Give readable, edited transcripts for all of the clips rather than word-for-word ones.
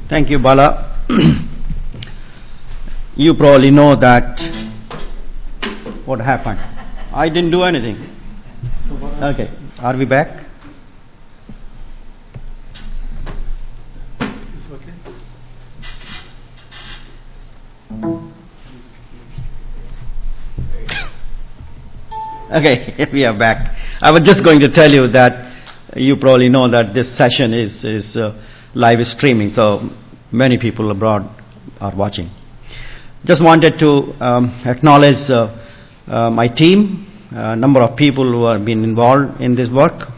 Thank you, Bala. You probably know that what happened. I didn't do anything. Okay, are we back? Okay, we are back. I was just going to tell you that you probably know that this session is live streaming, so many people abroad are watching. Just wanted to acknowledge my team, a number of people who have been involved in this work.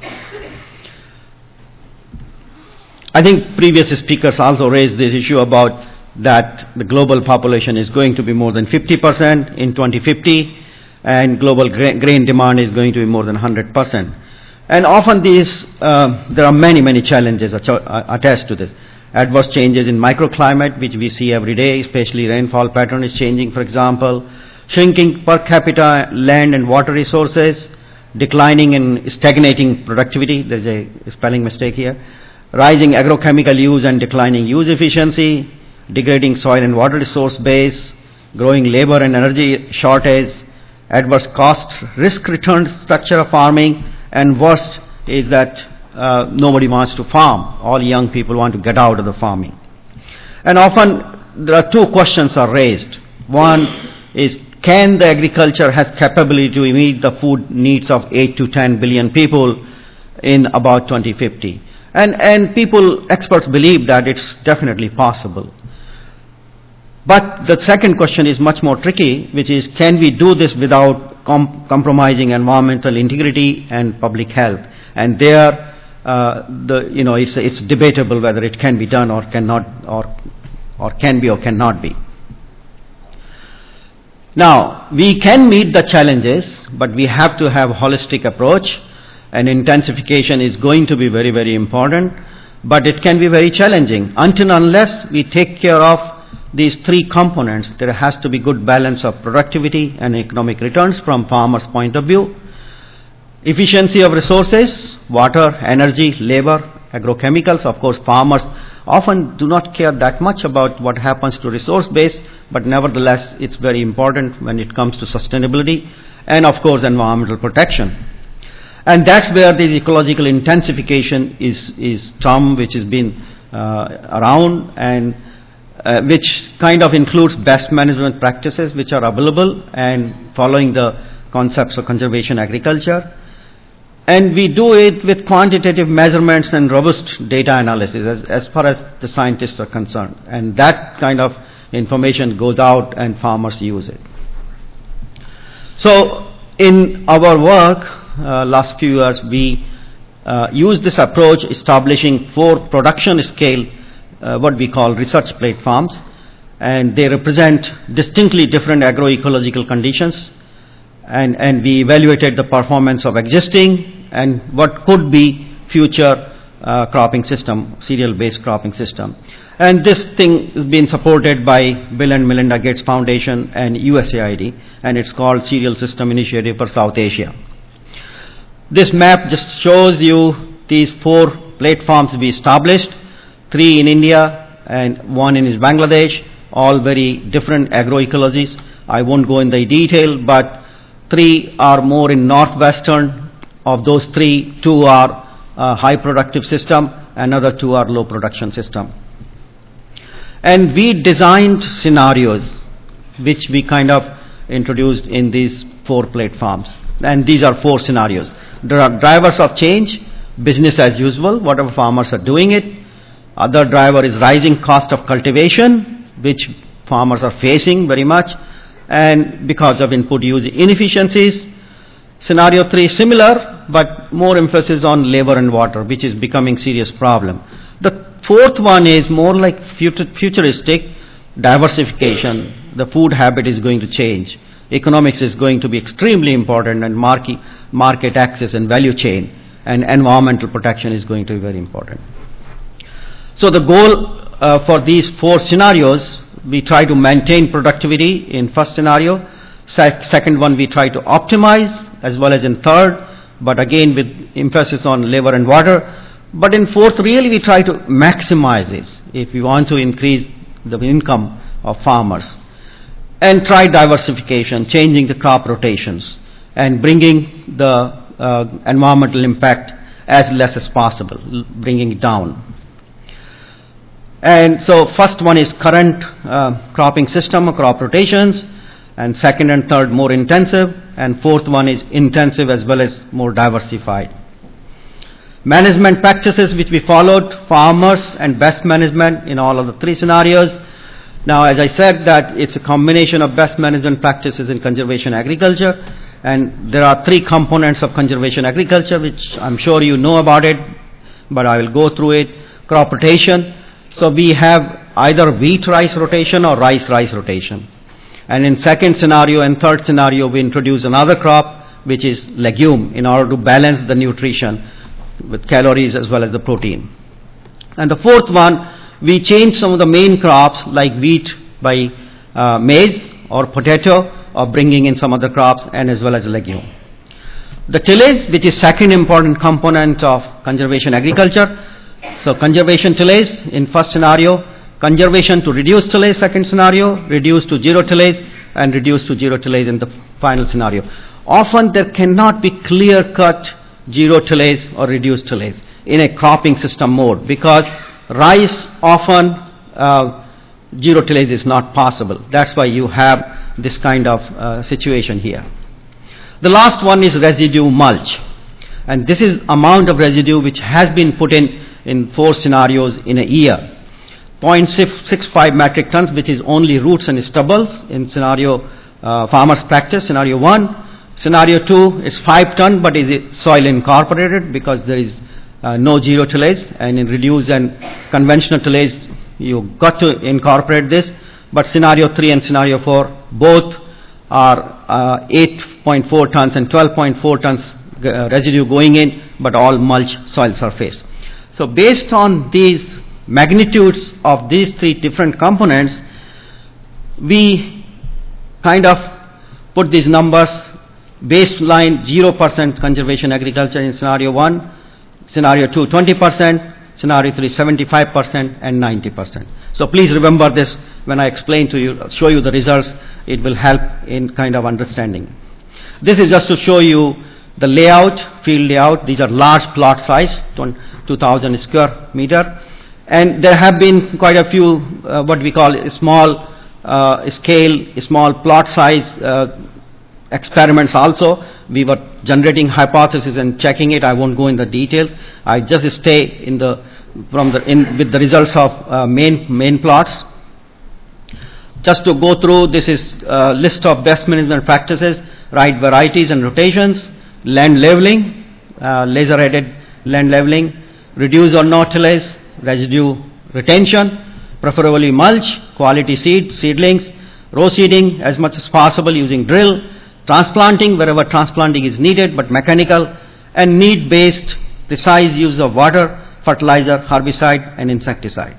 I think previous speakers also raised this issue about that the global population is going to be more than 50% in 2050, and global grain demand is going to be more than 100%. And often there are many challenges attached to this. Adverse changes in microclimate, which we see every day, especially rainfall pattern is changing, for example, shrinking per capita land and water resources, declining and stagnating productivity, there's a spelling mistake here, rising agrochemical use and declining use efficiency, degrading soil and water resource base, growing labor and energy shortage, adverse cost risk return structure of farming, and worst is that nobody wants to farm. All young people want to get out of the farming. And often there are two questions are raised. One is, can the agriculture has capability to meet the food needs of 8 to 10 billion people in about 2050? And experts believe that it's definitely possible. But the second question is much more tricky, which is, can we do this without compromising environmental integrity and public health? And there, it's debatable whether it can be done or cannot, or can be or cannot be. Now, we can meet the challenges, but we have to have a holistic approach, and intensification is going to be very important, but it can be very challenging. Until unless we take care of these three components, there has to be good balance of productivity and economic returns from farmers' point of view. Efficiency of resources, water, energy, labor, agrochemicals. Of course, farmers often do not care that much about what happens to resource base, but nevertheless, it's very important when it comes to sustainability, and of course, environmental protection. And that's where the ecological intensification is term which has been around, and which kind of includes best management practices which are available and following the concepts of conservation agriculture. And we do it with quantitative measurements and robust data analysis as far as the scientists are concerned. And that kind of information goes out and farmers use it. So in our work, last few years, we use this approach, establishing 4 production scale what we call research platforms, and they represent distinctly different agroecological conditions, and we evaluated the performance of existing and what could be future cropping system, cereal-based cropping system. And this thing is being supported by Bill and Melinda Gates Foundation and USAID, and it's called Cereal System Initiative for South Asia. This map just shows you these 4 platforms we established, 3 in India and 1 in Bangladesh, all very different agroecologies. I won't go in the detail, but 3 are more in northwestern. Of those 3, 2 are high productive system, another 2 are low production system. And we designed scenarios which we kind of introduced in these 4 platforms. And these are 4 scenarios. There are drivers of change, business as usual, whatever farmers are doing it. Other driver is rising cost of cultivation, which farmers are facing very much, and because of input use inefficiencies. Scenario 3 is similar, but more emphasis on labor and water, which is becoming serious problem. The 4th one is more like futuristic diversification. The food habit is going to change. Economics is going to be extremely important, and market access and value chain, and environmental protection is going to be very important. So the goal for these 4 scenarios, we try to maintain productivity in first scenario. Second one, we try to optimize, as well as in third, but again with emphasis on labor and water. But in fourth, really we try to maximize it. if we want to increase the income of farmers. And try diversification, changing the crop rotations, and bringing the environmental impact as less as possible, bringing it down. And so first one is current cropping system or crop rotations, and second and third more intensive, and fourth one is intensive as well as more diversified. Management practices which we followed, farmers and best management in all of the three scenarios. Now, as I said, that it's a combination of best management practices in conservation agriculture, and there are three components of conservation agriculture, which I'm sure you know about it, but I will go through it. Crop rotation. So we have either wheat-rice rotation or rice-rice rotation. And in second scenario and third scenario, we introduce another crop, which is legume, in order to balance the nutrition with calories as well as the protein. And the fourth one, we change some of the main crops like wheat by maize or potato, or bringing in some other crops, and as well as legume. The tillage, which is second important component of conservation agriculture. So conservation tillage in first scenario, conservation to reduce tillage second scenario, reduce to zero tillage, and reduce to zero tillage in the final scenario. Often there cannot be clear-cut zero tillage or reduced tillage in a cropping system mode, because rice often zero tillage is not possible. That's why you have this kind of situation here. The last one is residue mulch, and this is amount of residue which has been put in four scenarios in a year. 0.65 metric tons, which is only roots and stubbles in scenario farmers practice, scenario 1. Scenario 2 is 5 ton, but is soil incorporated because there is no zero tillage, and in reduced and conventional tillage you got to incorporate this. But scenario 3 and scenario 4 both are 8.4 tons and 12.4 tons residue going in, but all mulch soil surface. So based on these magnitudes of these three different components, we kind of put these numbers: baseline 0% conservation agriculture in scenario 1, scenario 2 20%, scenario 3 75%, and 90%. So please remember this when I explain to you, show you the results. It will help in kind of understanding. This is just to show you the layout, field layout. These are large plot size, 2,000 square meter. And there have been quite a few what we call small scale, small plot size experiments also. We were generating hypotheses and checking it. I won't go in the details. I just stay in the with the results of main plots. Just to go through, this is a list of best management practices: right varieties and rotations, land leveling, laser-headed land leveling, reduce or no tillage, residue retention, preferably mulch, quality seedlings, row seeding as much as possible using drill, transplanting wherever transplanting is needed but mechanical, and need-based precise use of water, fertilizer, herbicide, and insecticide.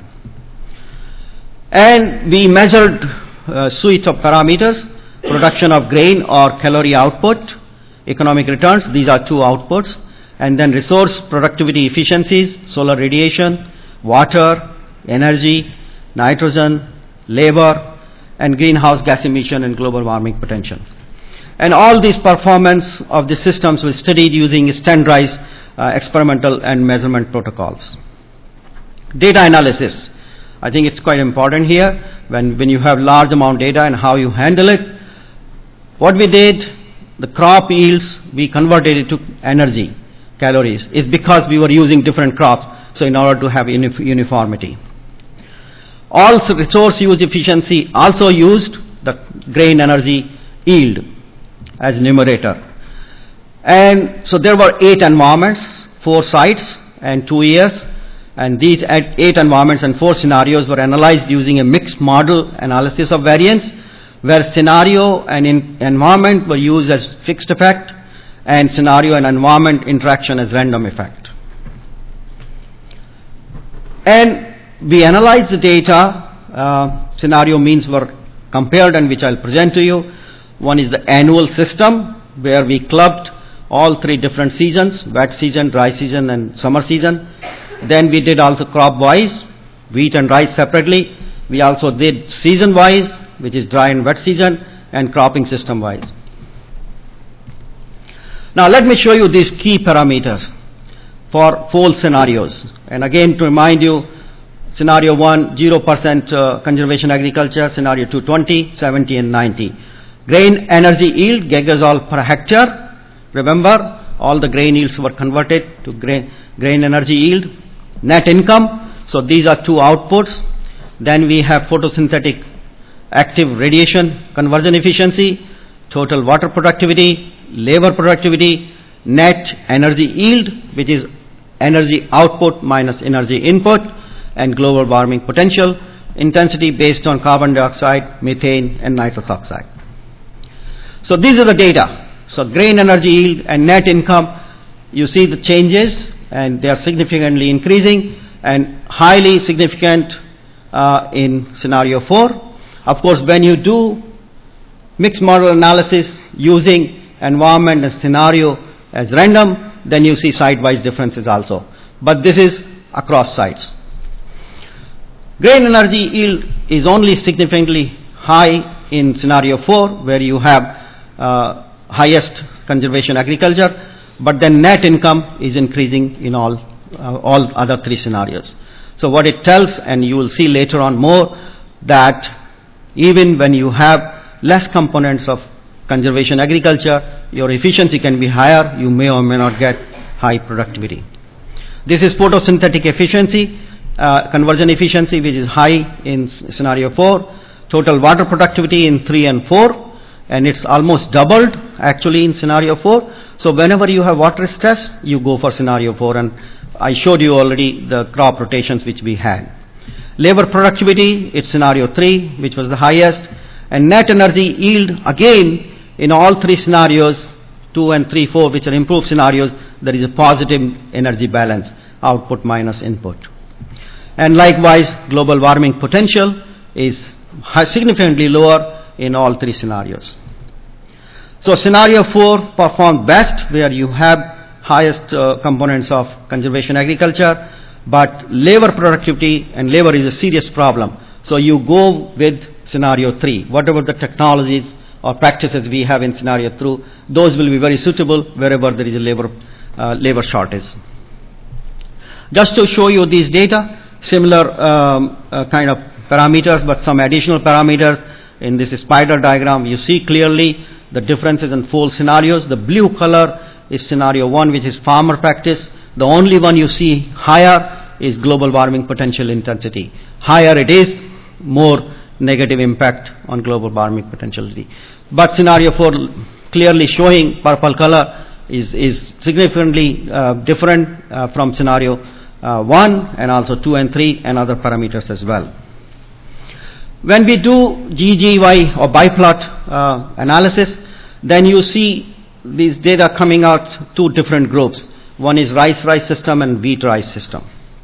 And we measured a suite of parameters: production of grain or calorie output, economic returns, these are two outputs, and then resource productivity efficiencies, solar radiation, water, energy, nitrogen, labor, and greenhouse gas emission and global warming potential. And all these performance of the systems were studied using standardized experimental and measurement protocols. Data analysis. I think it's quite important here when you have large amount data and how you handle it. What we did, the crop yields, we converted it to energy, calories. It's because we were using different crops, so in order to have uniformity. All resource use efficiency also used the grain energy yield as numerator. And so there were 8 environments, 4 sites, and 2 years. And these 8 environments and 4 scenarios were analyzed using a mixed model analysis of variance, where scenario and environment were used as fixed effect, and scenario and environment interaction as random effect. And we analyzed the data. Scenario means were compared, and which I'll present to you. One is the annual system, where we clubbed all 3 different seasons: wet season, dry season, and summer season. Then we did also crop wise, wheat and rice separately. We also did season-wise, which is dry and wet season, and cropping system-wise. Now let me show you these key parameters for fall scenarios. And again, to remind you, scenario 1, 0% conservation agriculture, scenario 2, 20, 70, and 90. Grain energy yield, gigajoule per hectare. Remember, all the grain yields were converted to grain energy yield. Net income, so these are two outputs. Then we have photosynthetic active radiation conversion efficiency, total water productivity, labor productivity, net energy yield, which is energy output minus energy input, and global warming potential intensity based on carbon dioxide, methane, and nitrous oxide. So these are the data. So grain energy yield and net income, you see the changes, and they are significantly increasing and highly significant in scenario 4. Of course, when you do mixed model analysis using environment and scenario as random, then you see site-wise differences also. But this is across sites. Grain energy yield is only significantly high in scenario 4, where you have highest conservation agriculture, but then net income is increasing in all other three scenarios. So what it tells, and you will see later on more, that even when you have less components of conservation agriculture, your efficiency can be higher, you may or may not get high productivity. This is photosynthetic efficiency, conversion efficiency, which is high in scenario 4, total water productivity in 3 and 4, and it's almost doubled actually in scenario 4. So whenever you have water stress, you go for scenario 4, and I showed you already the crop rotations which we had. Labor productivity, it's scenario 3, which was the highest, and net energy yield, again, in all three scenarios, 2 and 3, 4, which are improved scenarios, there is a positive energy balance, output minus input. And likewise, global warming potential is significantly lower in all three scenarios. So scenario 4 performed best, where you have highest components of conservation agriculture, but labor productivity, and labor is a serious problem. So you go with scenario 3. Whatever the technologies or practices we have in scenario 3, those will be very suitable wherever there is a labor shortage. Just to show you these data, similar kind of parameters, but some additional parameters in this spider diagram. You see clearly the differences in fall scenarios. The blue color is scenario 1, which is farmer practice. The only one you see higher is global warming potential intensity. Higher it is, more negative impact on global warming potentiality. But scenario 4 clearly showing purple color is significantly different from scenario 1, and also 2 and 3 and other parameters as well. When we do GGY or biplot analysis, then you see these data coming out two different groups. One is rice system and wheat rice system.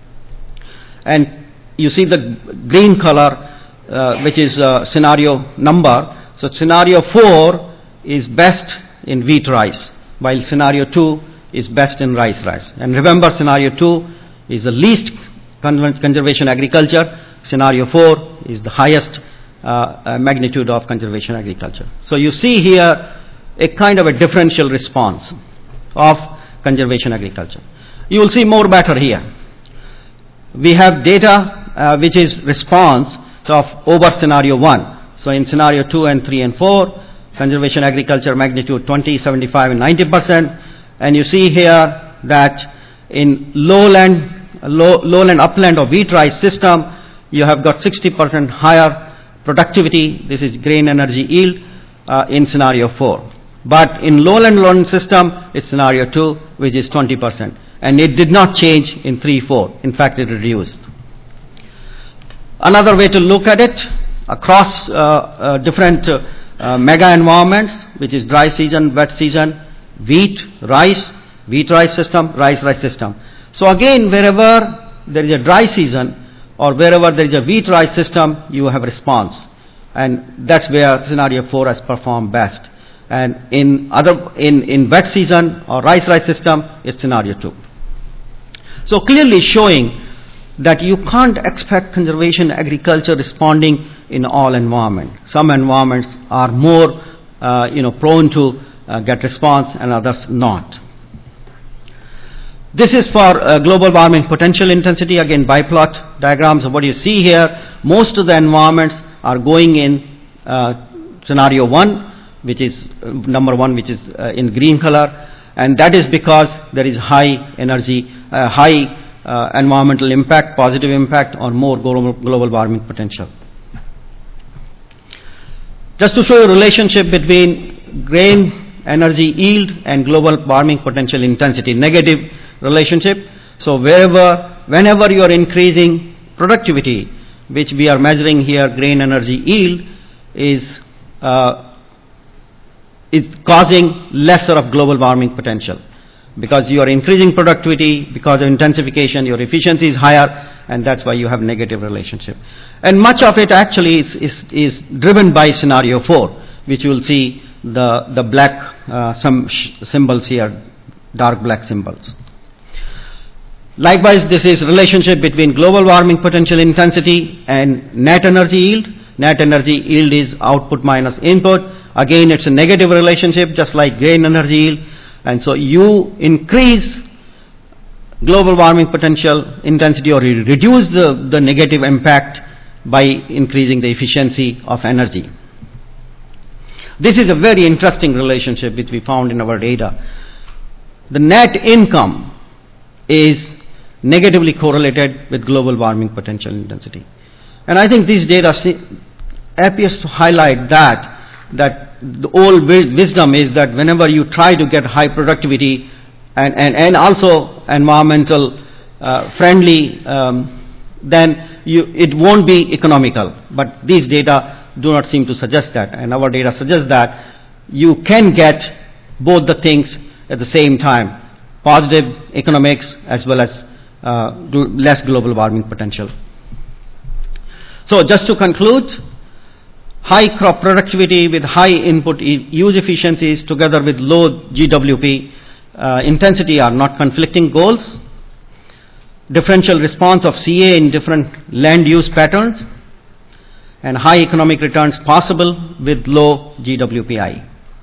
And you see the green color, which is scenario number. So scenario 4 is best in wheat rice, while scenario 2 is best in rice. And remember, scenario 2 is the least conservation agriculture. Scenario 4 is the highest magnitude of conservation agriculture. So you see here a kind of a differential response of conservation agriculture. You will see more better here. We have data which is response of over scenario 1. So in scenario 2 and 3 and 4, conservation agriculture magnitude 20, 75, and 90%. And you see here that in lowland, upland or wheat rice system, you have got 60% higher productivity. This is grain energy yield in scenario 4. But in lowland system, it's scenario 2, which is 20%. And it did not change in 3, 4. In fact, it reduced. Another way to look at it, across different mega environments, which is dry season, wet season, wheat rice system, rice system. So again, wherever there is a dry season or wherever there is a wheat rice system, you have response. And that's where scenario 4 has performed best. And in wet season or rice system, it's scenario 2. So clearly showing that you can't expect conservation agriculture responding in all environment. Some environments are more prone to get response and others not. This is for global warming potential intensity, again biplot diagrams of what you see here. Most of the environments are going in scenario 1, which is number 1, which is in green color, and that is because there is high energy, high environmental impact, positive impact, or more global warming potential. Just to show you relationship between grain energy yield and global warming potential intensity, negative relationship. So whenever you are increasing productivity, which we are measuring here, grain energy yield is causing lesser of global warming potential. Because you are increasing productivity, because of intensification, your efficiency is higher, and that's why you have negative relationship. And much of it actually is driven by scenario 4, which you will see the black some symbols here, dark black symbols. Likewise, this is relationship between global warming potential intensity and net energy yield. Net energy yield is output minus input. Again, it's a negative relationship, just like grain energy yield. And so you increase global warming potential intensity, or you reduce the negative impact by increasing the efficiency of energy. This is a very interesting relationship which we found in our data. The net income is negatively correlated with global warming potential intensity. And I think this data appears to highlight that the old wisdom is that whenever you try to get high productivity and also environmental friendly, then it won't be economical. But these data do not seem to suggest that, and our data suggests that you can get both the things at the same time, positive economics as well as less global warming potential. So just to conclude, high crop productivity with high input use efficiencies together with low GWP intensity are not conflicting goals. Differential response of CA in different land use patterns, and high economic returns possible with low GWPI.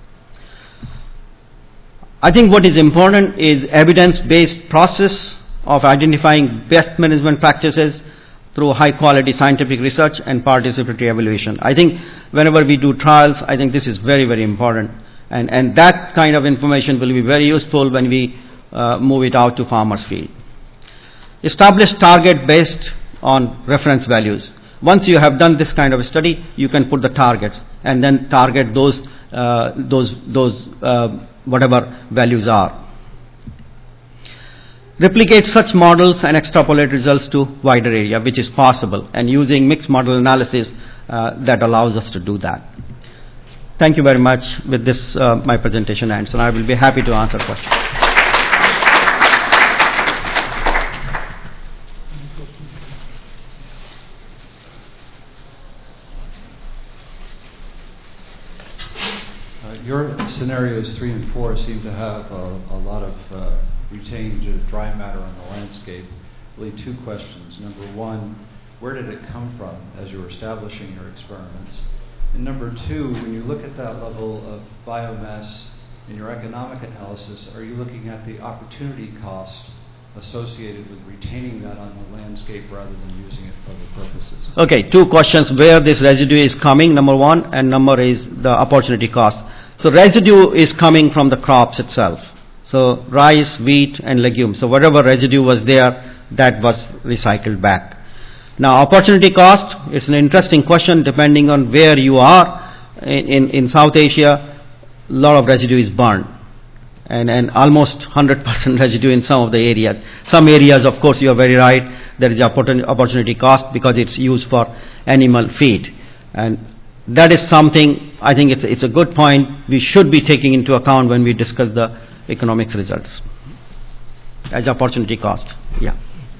I think what is important is evidence-based process of identifying best management practices through high quality scientific research and participatory evaluation. I think whenever we do trials, I think this is very, very important. And that kind of information will be very useful when we move it out to farmers' field. Establish target based on reference values. Once you have done this kind of a study, you can put the targets and then target those whatever values are. Replicate such models and extrapolate results to wider area, which is possible, and using mixed model analysis that allows us to do that. Thank you very much. With this, my presentation ends, and I will be happy to answer questions. Your scenarios 3 and 4 seem to have a lot of retained dry matter on the landscape. Really, two questions. Number one, where did it come from as you were establishing your experiments? And number two, when you look at that level of biomass in your economic analysis, are you looking at the opportunity cost associated with retaining that on the landscape rather than using it for other purposes? Okay, two questions. Where this residue is coming, number one, and number is the opportunity cost. So residue is coming from the crops itself. So rice, wheat, and legumes. So whatever residue was there, that was recycled back. Now, opportunity cost is an interesting question depending on where you are. In South Asia, a lot of residue is burned. And almost 100% residue in some of the areas. Some areas, of course, you are very right, there is opportunity cost because it's used for animal feed. And that is something, I think it's a good point, we should be taking into account when we discuss the economics results as opportunity cost. Yeah.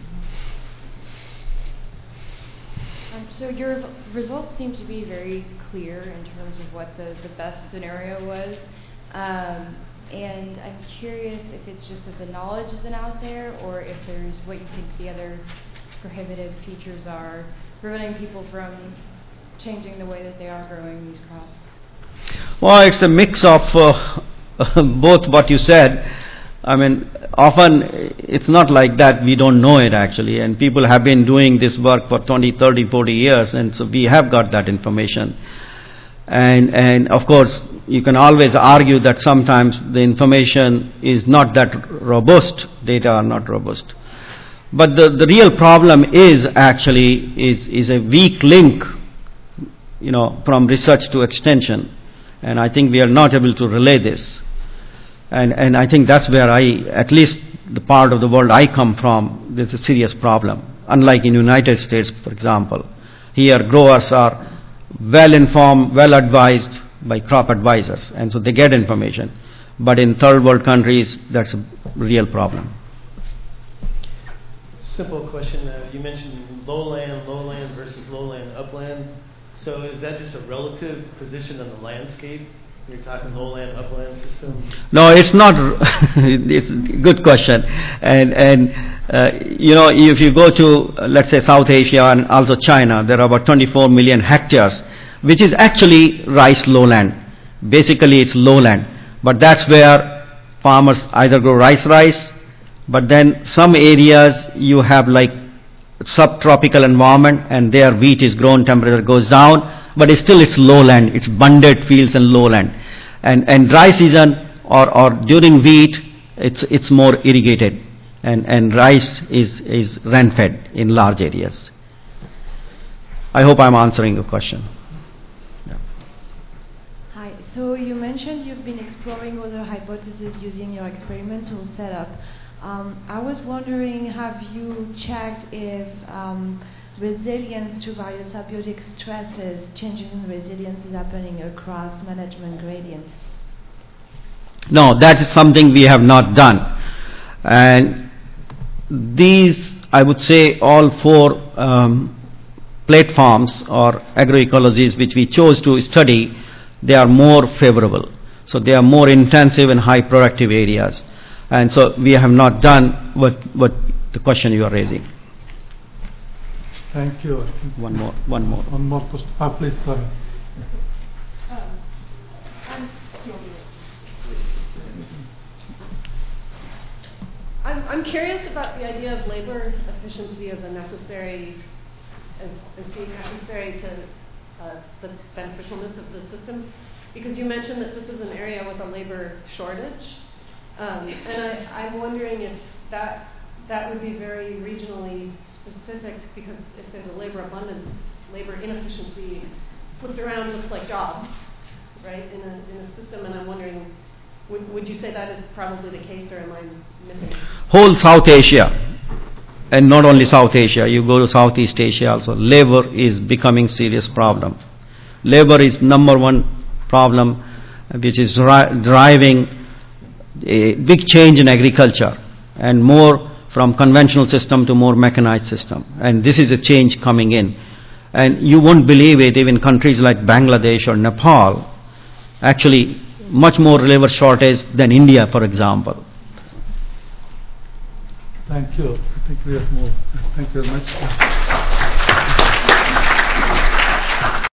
So your results seem to be very clear in terms of what the best scenario was. And I'm curious if it's just that the knowledge isn't out there, or if there's what you think the other prohibitive features are, preventing people from changing the way that they are growing these crops? Well, it's a mix of both what you said. I mean, often it's not like that we don't know it actually, and people have been doing this work for 20, 30, 40 years, and so we have got that information. And of course, you can always argue that sometimes the information is not that robust, data are not robust. But the real problem is actually is a weak link, from research to extension. And I think we are not able to relay this. And I think that's where at least the part of the world I come from, there's a serious problem. Unlike in United States, for example. Here growers are well informed, well advised by crop advisors, and so they get information. But in third world countries, that's a real problem. Simple question. You mentioned lowland versus lowland, upland. So is that just a relative position on the landscape? You're talking lowland, upland system? No, it's not. It's a good question. And if you go to, let's say, South Asia and also China, there are about 24 million hectares, which is actually rice lowland. Basically, it's lowland. But that's where farmers either grow rice, but then some areas you have like subtropical environment, and there wheat is grown, temperature goes down, but it's lowland, it's bunded fields and lowland. And dry season or during wheat, it's more irrigated, and rice is rain-fed in large areas. I hope I'm answering your question. Yeah. Hi, so you mentioned you've been exploring other hypotheses using your experimental setup. I was wondering, have you checked if resilience to various abiotic stresses, changes in resilience is happening across management gradients? No, that is something we have not done. And these, I would say, all four platforms or agroecologies which we chose to study, they are more favorable. So they are more intensive in high productive areas. And so we have not done what the question you are raising. Thank you. One more. One more question. Please, go ahead. I'm curious about the idea of labor efficiency as being necessary to the beneficialness of the system, because you mentioned that this is an area with a labor shortage, and I'm wondering if that would be very regionally specific, because if there's a labor abundance, labor inefficiency flipped around looks like jobs, right, in a system, and I'm wondering, would you say that is probably the case, or am I missing? Whole South Asia, and not only South Asia, you go to Southeast Asia also, labor is becoming serious problem. Labor is number one problem, which is driving a big change in agriculture, and more from conventional system to more mechanized system. And this is a change coming in. And you won't believe it, even countries like Bangladesh or Nepal, actually much more labor shortage than India, for example. Thank you. I think we have more. Thank you very much.